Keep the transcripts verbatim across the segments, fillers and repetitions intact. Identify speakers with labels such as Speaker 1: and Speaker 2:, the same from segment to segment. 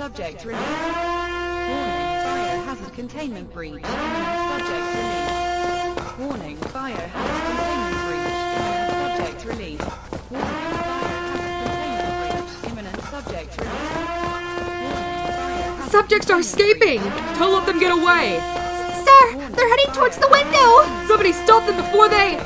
Speaker 1: subject released. Warning, biohazard containment breach. Imminent subject released. Warning, biohazard containment breach. Imminent subject released. Warning, biohazard containment breach. Imminent subject released. Warning,
Speaker 2: Subjects are escaping! Don't let them get away!
Speaker 3: Sir, they're heading towards the window!
Speaker 2: Somebody stop them before they...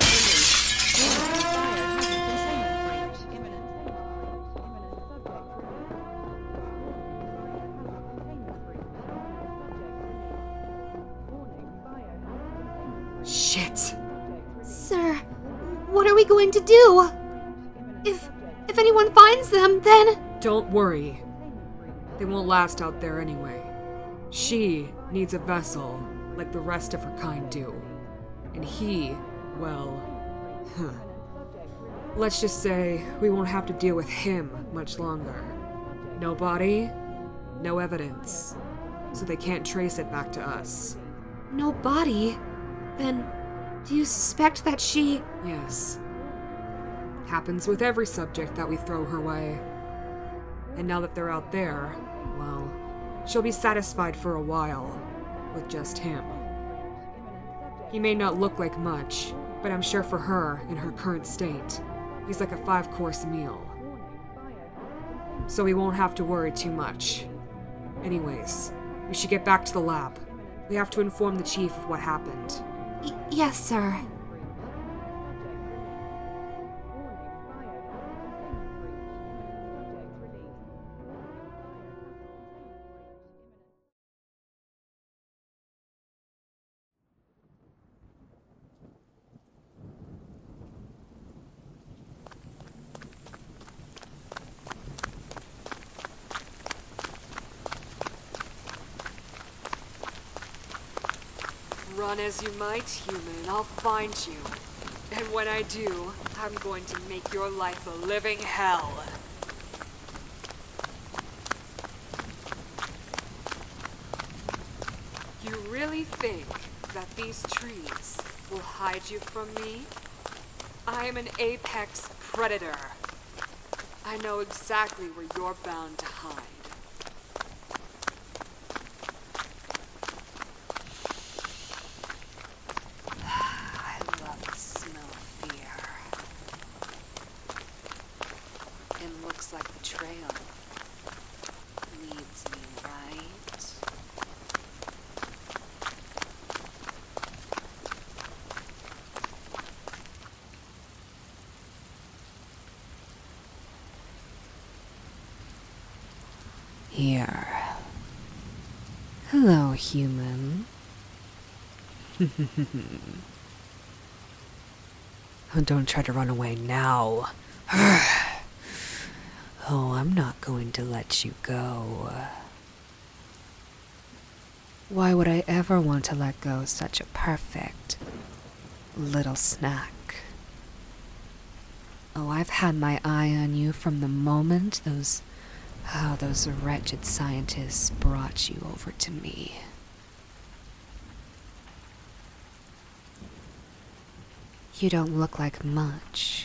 Speaker 2: Shit.
Speaker 3: Sir, what are we going to do? If... if anyone finds them, then...
Speaker 2: Don't worry. They won't last out there anyway. She needs a vessel, like the rest of her kind do. And he, well... Huh. Let's just say we won't have to deal with him much longer. No body, no evidence. So they can't trace it back to us.
Speaker 3: No body? Then, do you suspect that she...
Speaker 2: Yes. Happens with every subject that we throw her way. And now that they're out there, well, she'll be satisfied for a while with just him. He may not look like much, but I'm sure for her, in her current state, he's like a five-course meal. So we won't have to worry too much. Anyways, we should get back to the lab. We have to inform the chief of what happened.
Speaker 3: Y- yes, sir.
Speaker 2: Run as you might, human, I'll find you. And when I do, I'm going to make your life a living hell. You really think that these trees will hide you from me? I am an apex predator. I know exactly where you're bound to hide. Like the trail leads me right. Here. Hello, human. Oh, don't try to run away now. Oh, I'm not going to let you go. Why would I ever want to let go such a perfect little snack? Oh, I've had my eye on you from the moment those, oh, those wretched scientists brought you over to me. You don't look like much.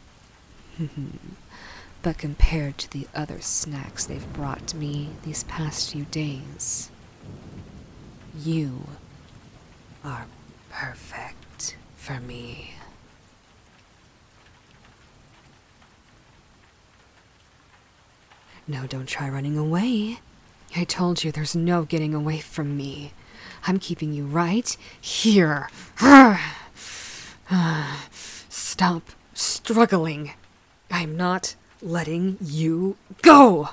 Speaker 2: But compared to the other snacks they've brought me these past few days, you are perfect for me. No, don't try running away. I told you there's no getting away from me. I'm keeping you right here. Stop struggling. I'm not letting you go!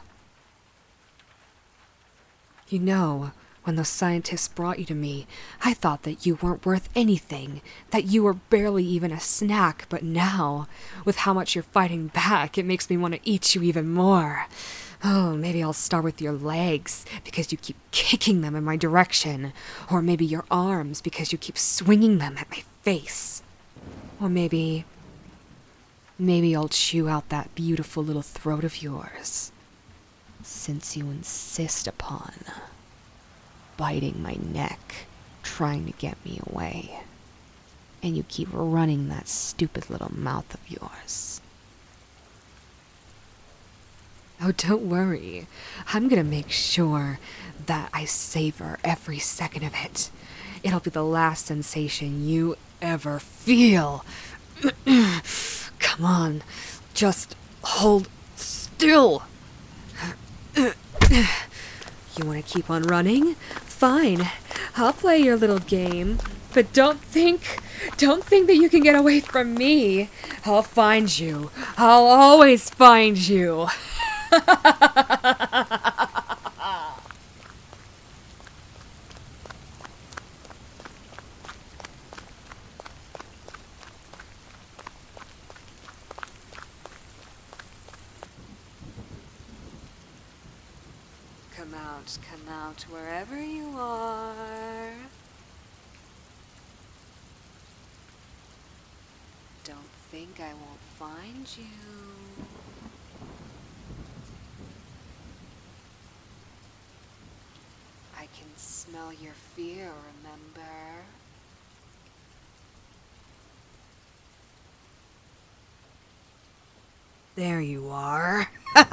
Speaker 2: You know, when those scientists brought you to me, I thought that you weren't worth anything, that you were barely even a snack, but now, with how much you're fighting back, it makes me want to eat you even more. Oh, maybe I'll start with your legs, because you keep kicking them in my direction, or maybe your arms, because you keep swinging them at my face. Or maybe... Maybe I'll chew out that beautiful little throat of yours, since you insist upon biting my neck, trying to get me away, and you keep running that stupid little mouth of yours. Oh Oh, don't worry. I'm gonna make sure that I savor every second of it. It'll be the last sensation you ever feel. Come on, just hold still. You want to keep on running? Fine, I'll play your little game. But don't think, don't think that you can get away from me. I'll find you. I'll always find you. Come out, come out, wherever you are. Don't think I won't find you. I can smell your fear, remember? There you are.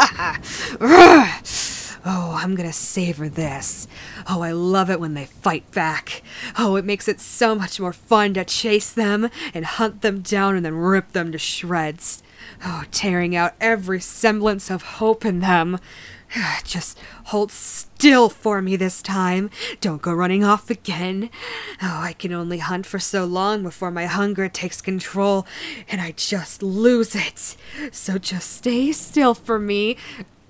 Speaker 2: Oh, I'm gonna savor this. Oh, I love it when they fight back. Oh, it makes it so much more fun to chase them and hunt them down and then rip them to shreds. Oh, tearing out every semblance of hope in them. Just hold still for me this time. Don't go running off again. Oh, I can only hunt for so long before my hunger takes control and I just lose it. So just stay still for me.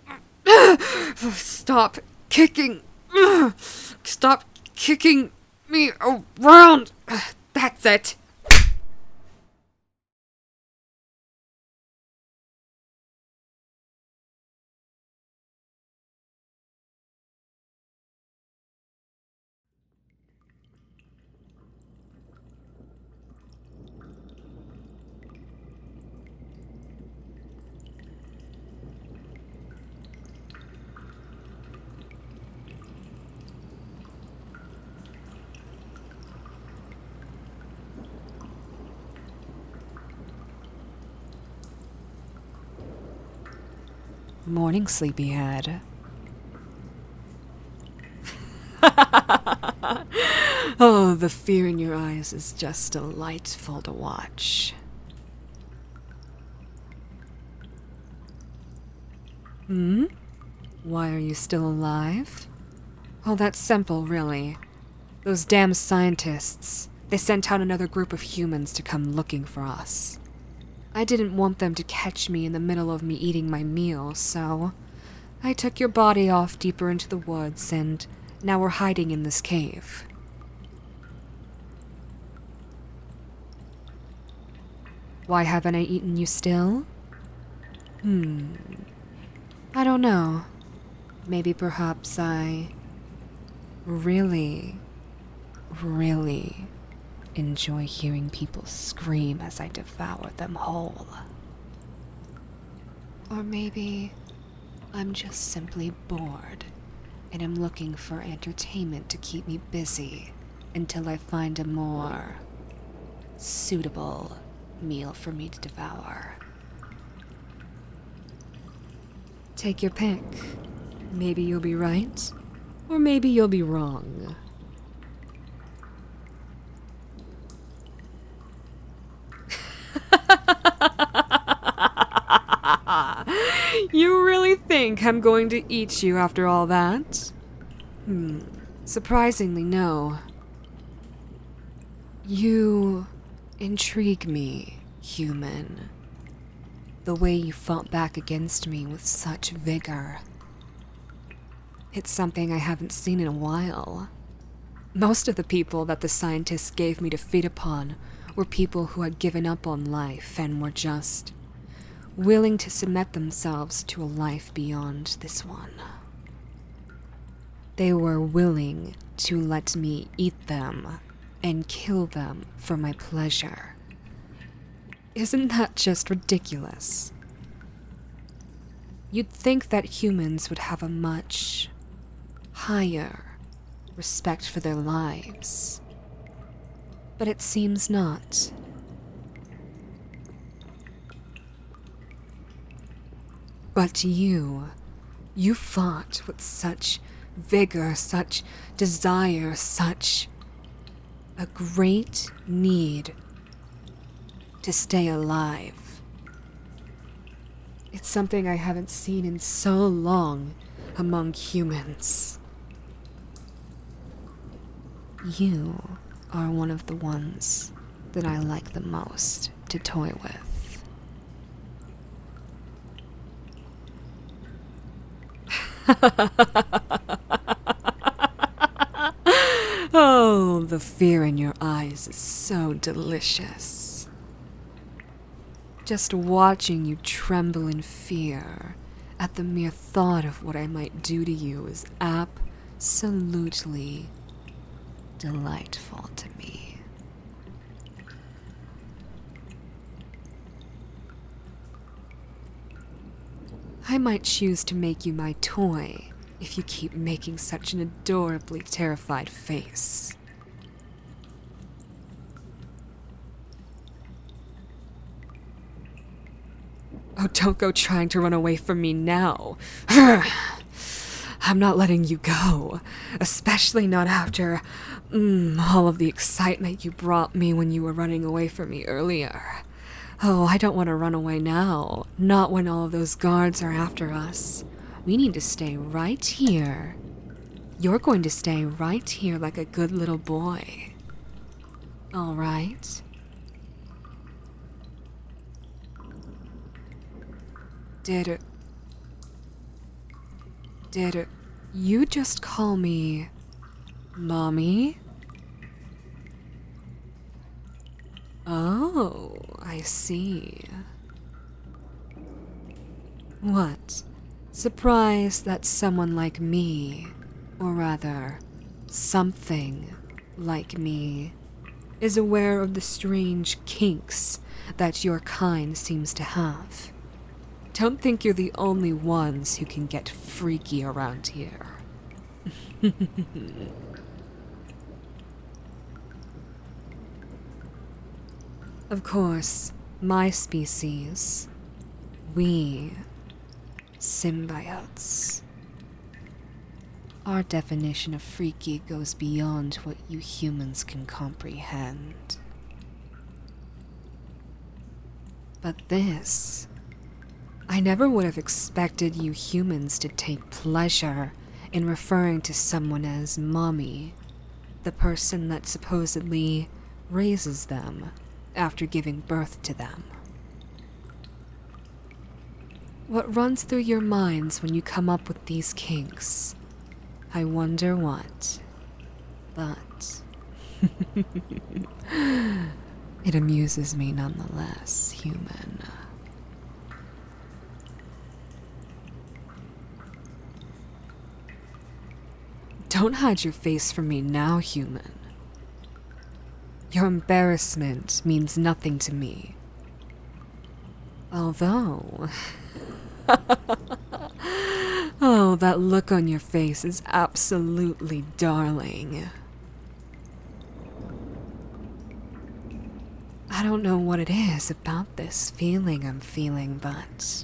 Speaker 2: Stop kicking. Stop kicking me around. That's it. Morning, sleepyhead. Oh, the fear in your eyes is just delightful to watch. Hmm? Why are you still alive? Oh, that's simple, really. Those damn scientists. They sent out another group of humans to come looking for us. I didn't want them to catch me in the middle of me eating my meal, so I took your body off deeper into the woods, and now we're hiding in this cave. Why haven't I eaten you still? Hmm. I don't know. Maybe perhaps I really, really enjoy hearing people scream as I devour them whole. Or maybe I'm just simply bored and am looking for entertainment to keep me busy until I find a more suitable meal for me to devour. Take your pick. Maybe you'll be right, or maybe you'll be wrong. You really think I'm going to eat you after all that? Hmm. Surprisingly, no. You intrigue me, human. The way you fought back against me with such vigor. It's something I haven't seen in a while. Most of the people that the scientists gave me to feed upon were people who had given up on life and were just willing to submit themselves to a life beyond this one. They were willing to let me eat them and kill them for my pleasure. Isn't that just ridiculous? You'd think that humans would have a much higher respect for their lives, but it seems not. But you You fought with such vigor, such desire, such a great need to stay alive. It's something I haven't seen in so long among humans. You are one of the ones that I like the most to toy with. Oh, the fear in your eyes is so delicious. Just watching you tremble in fear at the mere thought of what I might do to you is absolutely delightful to me. I might choose to make you my toy if you keep making such an adorably terrified face. Oh, don't go trying to run away from me now. I'm not letting you go, especially not after mm, all of the excitement you brought me when you were running away from me earlier. Oh, I don't want to run away now, not when all of those guards are after us. We need to stay right here. You're going to stay right here like a good little boy. All right? Did it... Did it... You just call me... Mommy? Oh, I see. What? Surprised that someone like me, or rather, something like me, is aware of the strange kinks that your kind seems to have. Don't think you're the only ones who can get freaky around here. Of course, my species, we, symbiotes. Our definition of freaky goes beyond what you humans can comprehend. But this, I never would have expected you humans to take pleasure in referring to someone as Mommy, the person that supposedly raises them after giving birth to them. What runs through your minds when you come up with these kinks? I wonder what. But it amuses me nonetheless, human. Don't hide your face from me now, human. Your embarrassment means nothing to me. Although... oh, that look on your face is absolutely darling. I don't know what it is about this feeling I'm feeling, but...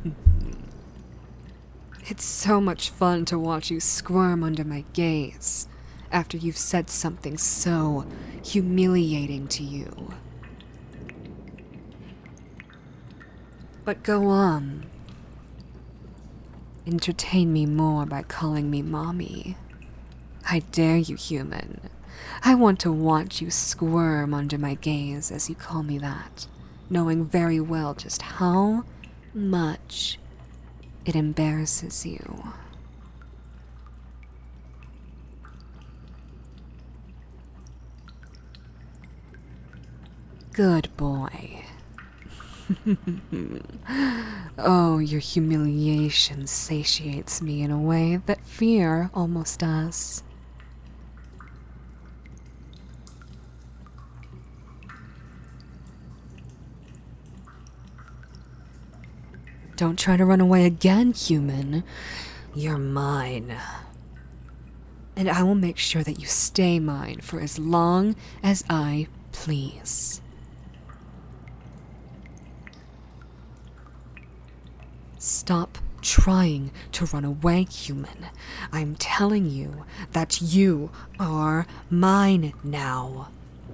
Speaker 2: it's so much fun to watch you squirm under my gaze after you've said something so humiliating to you. But go on. Entertain me more by calling me Mommy. I dare you, human. I want to watch you squirm under my gaze as you call me that, knowing very well just how much it embarrasses you. Good boy. Oh, your humiliation satiates me in a way that fear almost does. Don't try to run away again, human. You're mine. And I will make sure that you stay mine for as long as I please. Stop trying to run away, human. I'm telling you that you are mine now.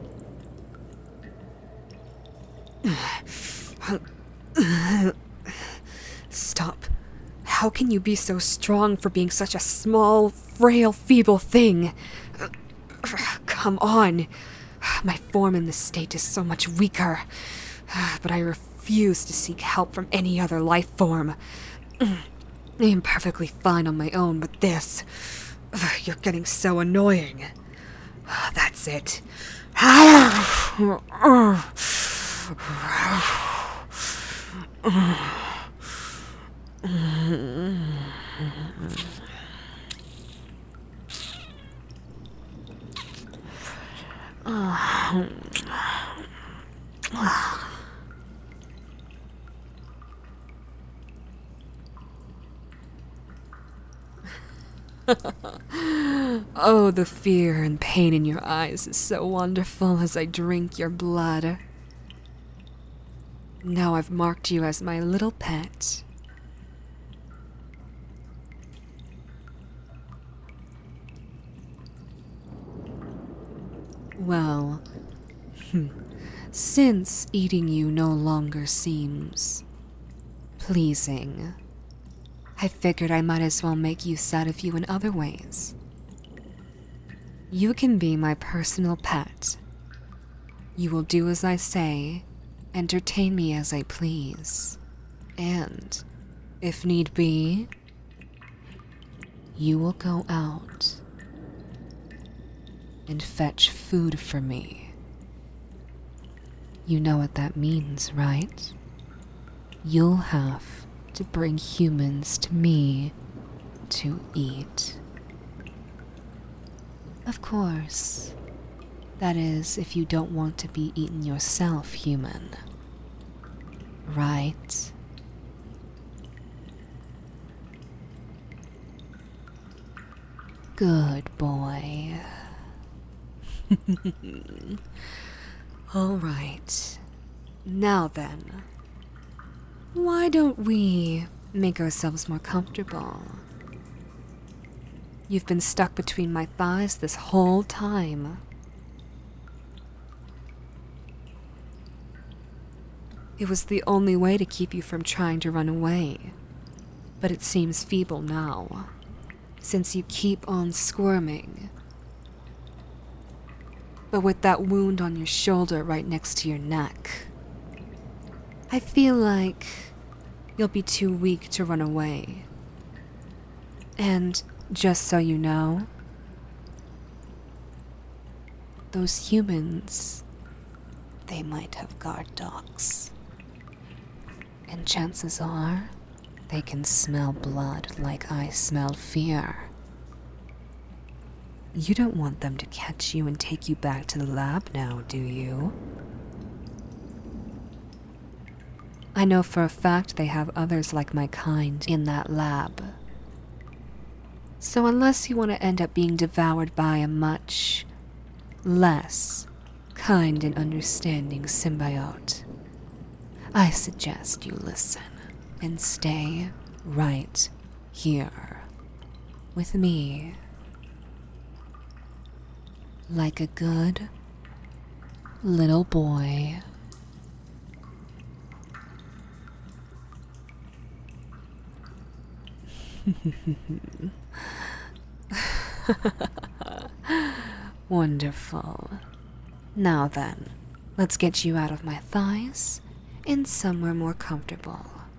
Speaker 2: Stop. How can you be so strong for being such a small, frail, feeble thing? Come on. My form in this state is so much weaker, but I refuse to seek help from any other life form. I am perfectly fine on my own, but this... You're getting so annoying. That's it. Oh, the fear and pain in your eyes is so wonderful as I drink your blood. Now I've marked you as my little pet. Well, since eating you no longer seems pleasing, I figured I might as well make use out of you in other ways. You can be my personal pet. You will do as I say, entertain me as I please, and, if need be, you will go out and fetch food for me. You know what that means, right? You'll have to bring humans to me to eat. Of course, that is if you don't want to be eaten yourself, human. Right? Good boy. All right. Now then, why don't we make ourselves more comfortable? You've been stuck between my thighs this whole time. It was the only way to keep you from trying to run away, but it seems feeble now, since you keep on squirming. But with that wound on your shoulder right next to your neck, I feel like you'll be too weak to run away. And just so you know, those humans, they might have guard dogs. And chances are, they can smell blood like I smell fear. You don't want them to catch you and take you back to the lab now, do you? I know for a fact they have others like my kind in that lab. So unless you want to end up being devoured by a much less kind and understanding symbiote, I suggest you listen and stay right here with me. Like a good little boy. Wonderful. Now then, let's get you out of my thighs and somewhere more comfortable.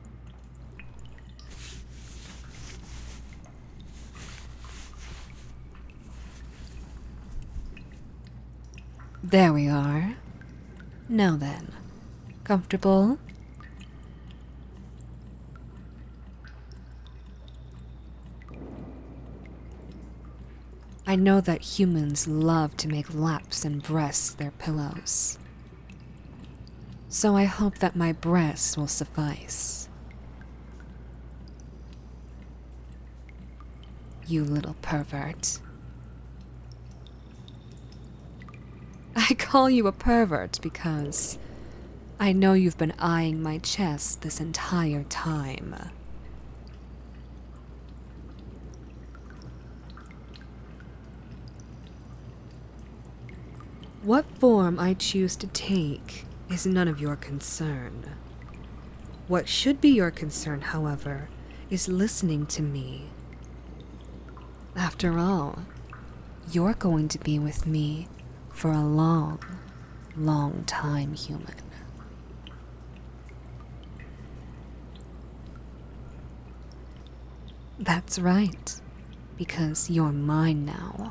Speaker 2: There we are. Now then, comfortable? I know that humans love to make laps and breasts their pillows. So I hope that my breasts will suffice. You little pervert. I call you a pervert because I know you've been eyeing my chest this entire time. What form I choose to take is none of your concern. What should be your concern, however, is listening to me. After all, you're going to be with me for a long, long time, human. That's right, because you're mine now.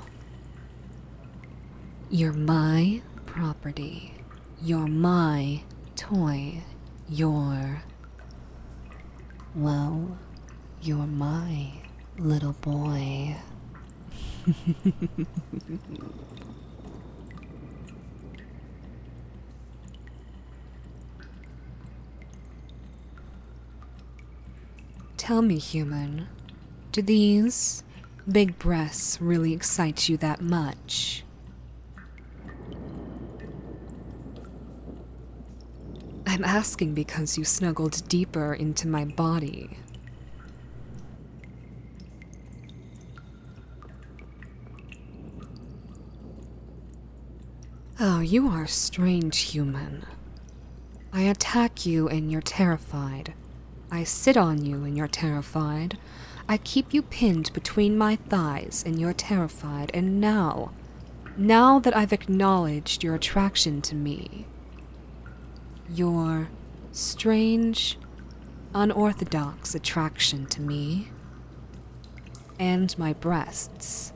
Speaker 2: You're my property. You're my toy. You're... well, you're my little boy. Tell me, human, do these big breasts really excite you that much? I'm asking because you snuggled deeper into my body. Oh, you are a strange human. I attack you and you're terrified. I sit on you and you're terrified. I keep you pinned between my thighs and you're terrified. And now, now that I've acknowledged your attraction to me, your strange, unorthodox attraction to me, and my breasts,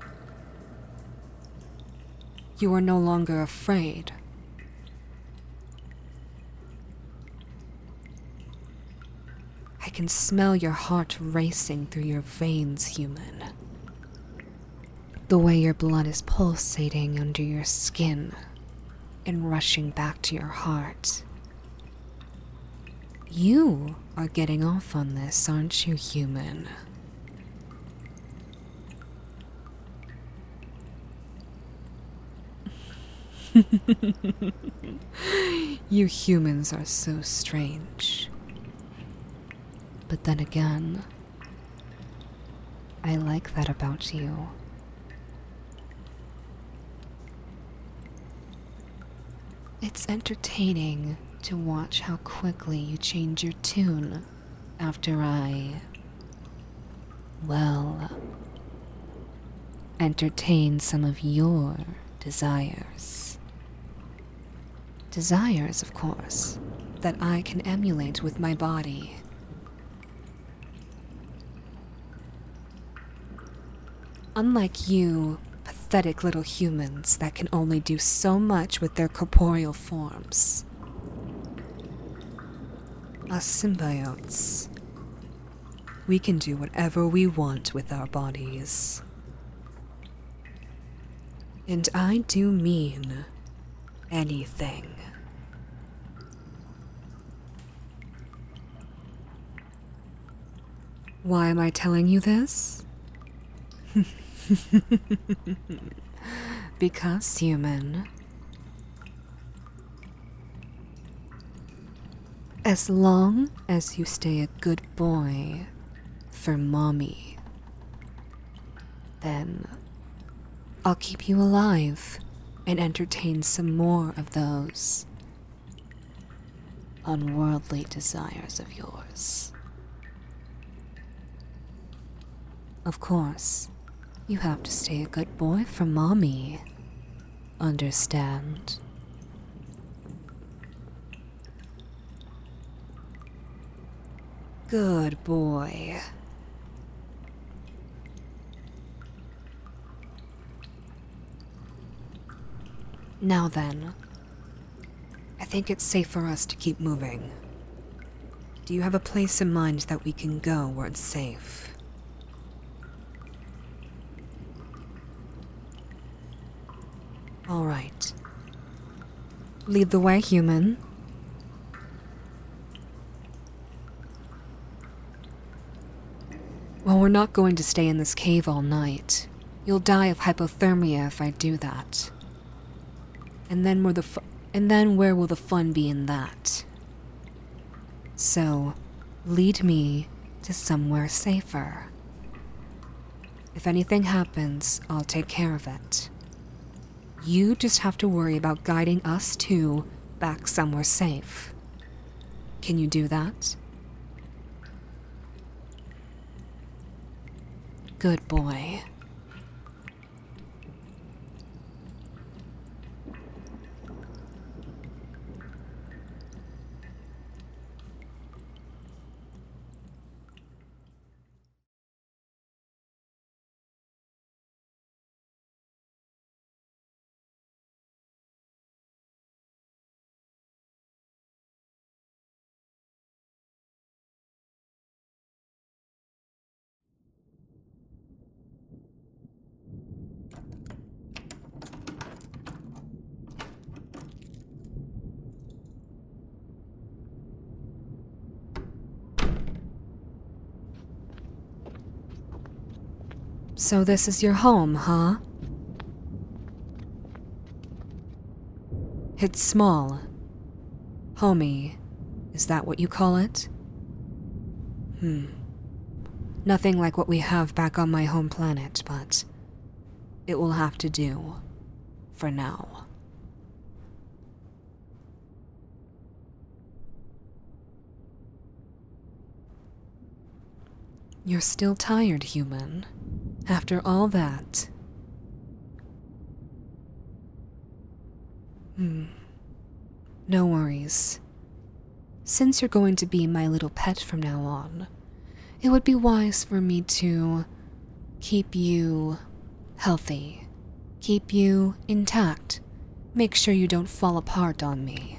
Speaker 2: you are no longer afraid. I can smell your heart racing through your veins, human. The way your blood is pulsating under your skin and rushing back to your heart. You are getting off on this, aren't you, human? You humans are so strange. But then again, I like that about you. It's entertaining to watch how quickly you change your tune after I, well, entertain some of your desires. Desires, of course, that I can emulate with my body. Unlike you, pathetic little humans that can only do so much with their corporeal forms. Us symbiotes, we can do whatever we want with our bodies. And I do mean anything. Why am I telling you this? Because, human, as long as you stay a good boy for mommy, then I'll keep you alive and entertain some more of those unworldly desires of yours. Of course, you have to stay a good boy for mommy. Understand? Good boy. Now then, I think it's safe for us to keep moving. Do you have a place in mind that we can go where it's safe? All right. Lead the way, human. Well, we're not going to stay in this cave all night. You'll die of hypothermia if I do that. And then where the fu- and then where will the fun be in that? So, lead me to somewhere safer. If anything happens, I'll take care of it. You just have to worry about guiding us two back somewhere safe. Can you do that? Good boy. So this is your home, huh? It's small. Homey, is that what you call it? Hmm. Nothing like what we have back on my home planet, but it will have to do for now. You're still tired, human. After all that. Hmm. No worries. Since you're going to be my little pet from now on, it would be wise for me to keep you healthy, keep you intact, make sure you don't fall apart on me.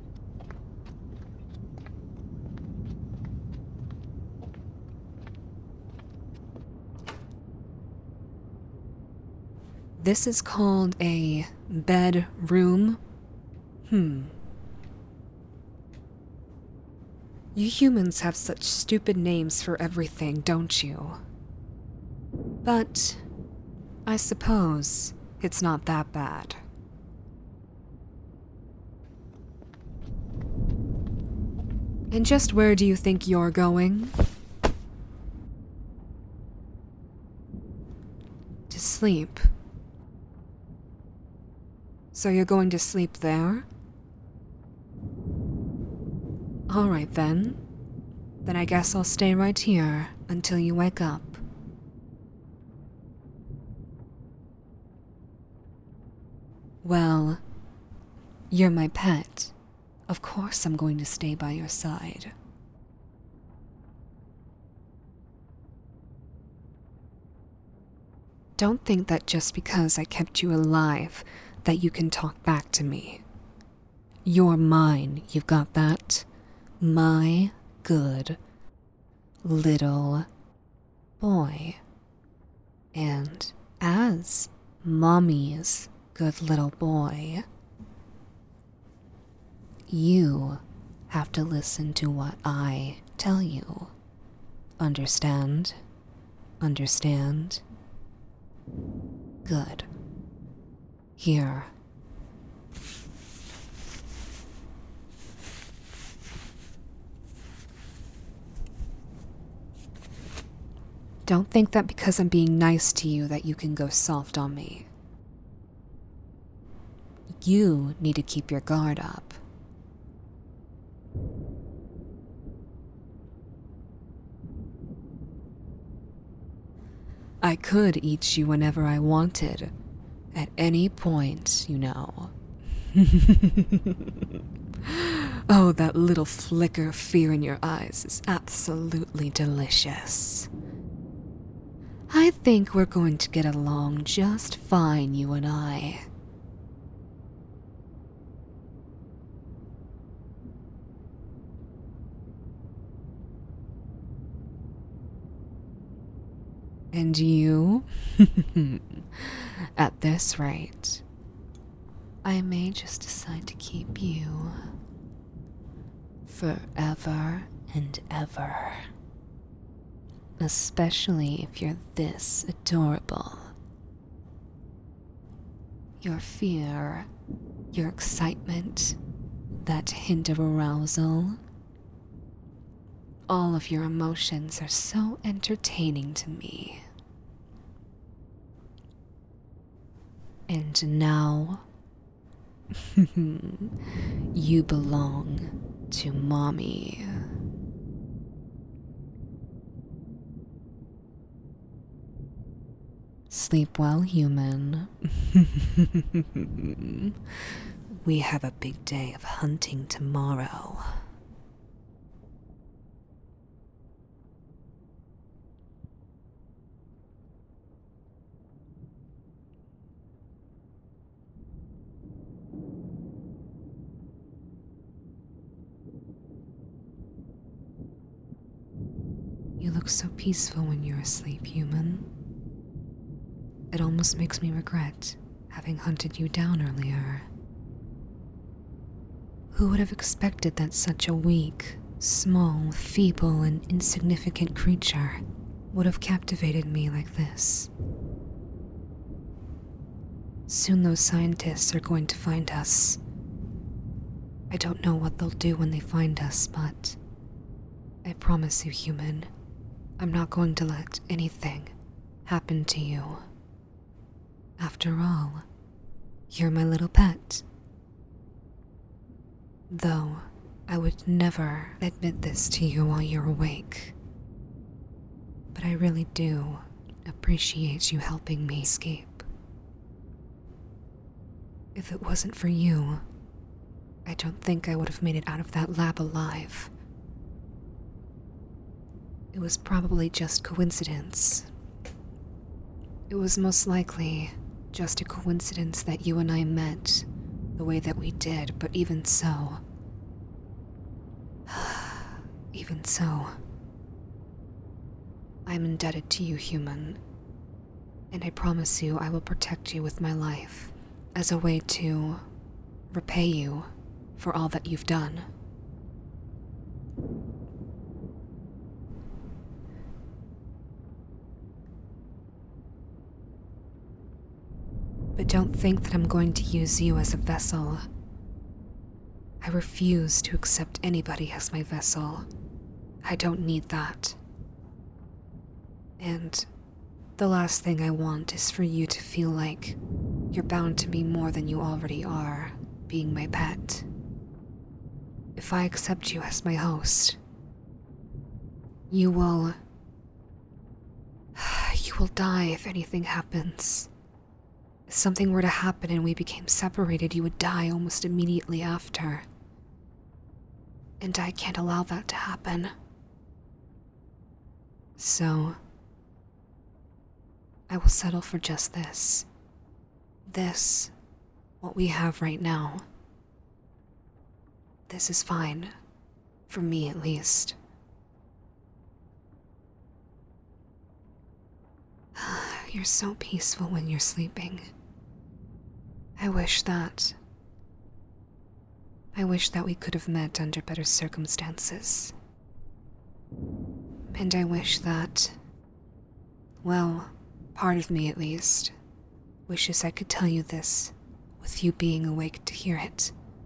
Speaker 2: This is called a bedroom. Hmm. You humans have such stupid names for everything, don't you? But I suppose it's not that bad. And just where do you think you're going? To sleep. So you're going to sleep there? Alright then. Then I guess I'll stay right here until you wake up. Well, you're my pet. Of course I'm going to stay by your side. Don't think that just because I kept you alive that you can talk back to me. You're mine, you've got that? My good little boy. And as Mommy's good little boy, you have to listen to what I tell you. Understand? Understand? Good. Here. Don't think that because I'm being nice to you that you can go soft on me. You need to keep your guard up. I could eat you whenever I wanted. At any point, you know. Oh, that little flicker of fear in your eyes is absolutely delicious. I think we're going to get along just fine, you and I. And you? At this rate, I may just decide to keep you forever and ever. Especially if you're this adorable. Your fear, your excitement, that hint of arousal. All of your emotions are so entertaining to me. And now, you belong to Mommy. Sleep well, human. We have a big day of hunting tomorrow. You look so peaceful when you're asleep, human. It almost makes me regret having hunted you down earlier. Who would have expected that such a weak, small, feeble, and insignificant creature would have captivated me like this? Soon those scientists are going to find us. I don't know what they'll do when they find us, but I promise you, human, I'm not going to let anything happen to you. After all, you're my little pet. Though I would never admit this to you while you're awake. But I really do appreciate you helping me escape. If it wasn't for you, I don't think I would have made it out of that lab alive. It was probably just coincidence. It was most likely just a coincidence that you and I met the way that we did, but even so, even so, I'm indebted to you, human, and I promise you I will protect you with my life as a way to repay you for all that you've done. But don't think that I'm going to use you as a vessel. I refuse to accept anybody as my vessel. I don't need that. And the last thing I want is for you to feel like you're bound to me more than you already are, being my pet. If I accept you as my host, you will... you will die if anything happens. If something were to happen and we became separated, you would die almost immediately after. And I can't allow that to happen. So, I will settle for just this. This, what we have right now. This is fine. For me, at least. You're so peaceful when you're sleeping. I wish that... I wish that we could have met under better circumstances. And I wish that... well, part of me at least, wishes I could tell you this with you being awake to hear it.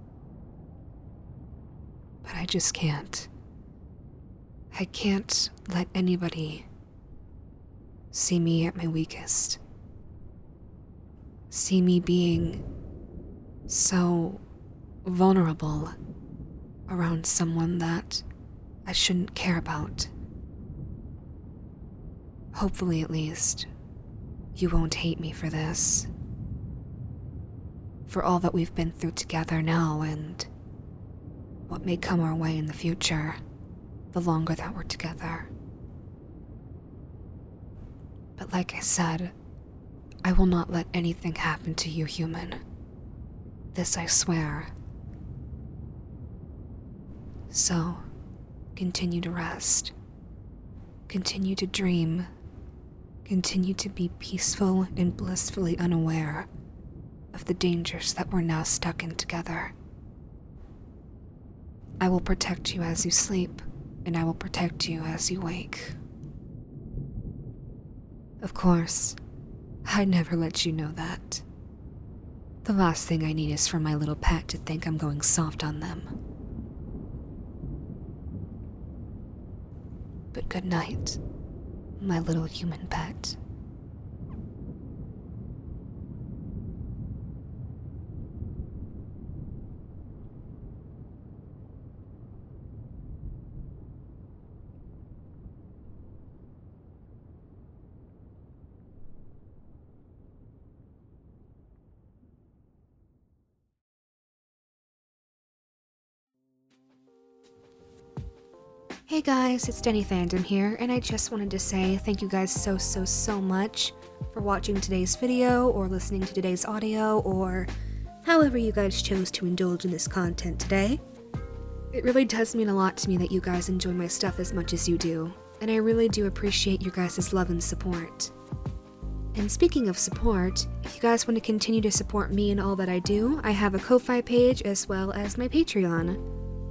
Speaker 2: But I just can't. I can't let anybody see me at my weakest. See me being so vulnerable around someone that I shouldn't care about. Hopefully, at least, you won't hate me for this. For all that we've been through together now and what may come our way in the future, the longer that we're together. But like I said, I will not let anything happen to you, human. This I swear. So, continue to rest. Continue to dream. Continue to be peaceful and blissfully unaware of the dangers that we're now stuck in together. I will protect you as you sleep, and I will protect you as you wake. Of course, I never let you know that. The last thing I need is for my little pet to think I'm going soft on them. But good night, my little human pet. Hey guys, it's Denny Fandom here, and I just wanted to say thank you guys so so so much for watching today's video, or listening to today's audio, or however you guys chose to indulge in this content today. It really does mean a lot to me that you guys enjoy my stuff as much as you do, and I really do appreciate your guys' love and support. And speaking of support, if you guys want to continue to support me and all that I do, I have a Ko-Fi page as well as my Patreon.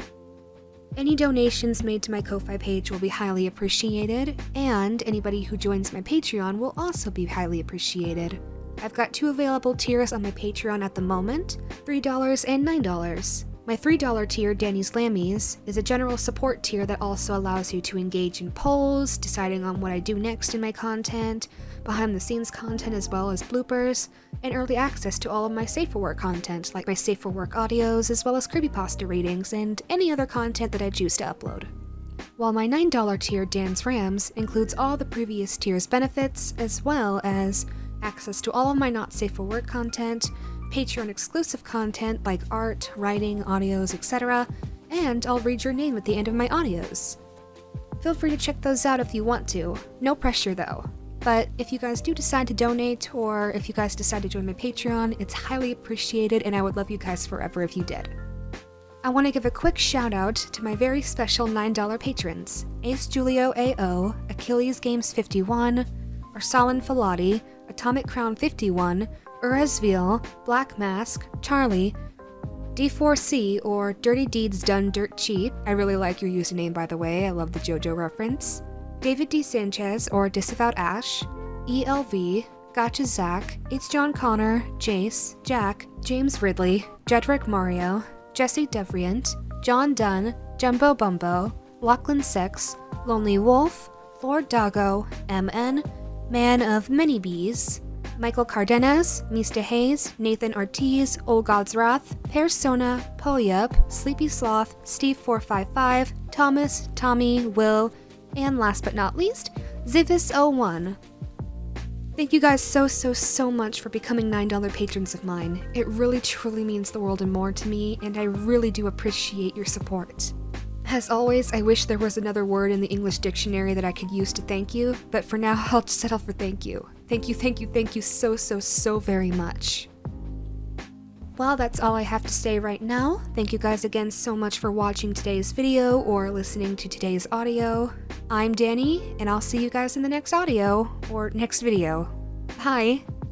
Speaker 2: Any donations made to my Ko-Fi page will be highly appreciated, and anybody who joins my Patreon will also be highly appreciated. I've got two available tiers on my Patreon at the moment, three dollars and nine dollars. My three dollar tier, Danny's Lammies, is a general support tier that also allows you to engage in polls, deciding on what I do next in my content, behind the scenes content as well as bloopers, and early access to all of my Safe for Work content, like my Safe for Work audios, as well as creepypasta readings, and any other content that I choose to upload. While my nine dollar tier, Dan's Rams, includes all the previous tier's benefits, as well as access to all of my not Safe for Work content, Patreon exclusive content like art, writing, audios, et cetera, and I'll read your name at the end of my audios. Feel free to check those out if you want to, no pressure though. But if you guys do decide to donate, or if you guys decide to join my Patreon, it's highly appreciated and I would love you guys forever if you did. I want to give a quick shout out to my very special nine dollar patrons, Ace Julio A O, Achilles Games fifty-one, Arsalan Falati, Atomic Crown fifty-one, Urazville, Black Mask, Charlie, D four C, or Dirty Deeds Done Dirt Cheap, I really like your username by the way, I love the JoJo reference, David D. Sanchez, or Disavowed Ash, E L V, Gotcha Zach, It's John Connor, Jace, Jack, James Ridley, Jedrick Mario, Jesse Devrient, John Dunn, Jumbo Bumbo, Lachlan Six, Lonely Wolf, Lord Doggo, M N, Man of Many Bees, Michael Cardenas, Mista Hayes, Nathan Ortiz, Old God's Wrath, Persona, Poyup, Sleepy Sloth, Steve four five five, Thomas, Tommy, Will, and last but not least, Zivis oh one. Thank you guys so so so much for becoming nine dollar patrons of mine. It really truly means the world and more to me, and I really do appreciate your support. As always, I wish there was another word in the English dictionary that I could use to thank you, but for now I'll just settle for thank you. Thank you, thank you, thank you so so so very much. Well, that's all I have to say right now. Thank you guys again so much for watching today's video or listening to today's audio. I'm Danny, and I'll see you guys in the next audio, or next video. Bye!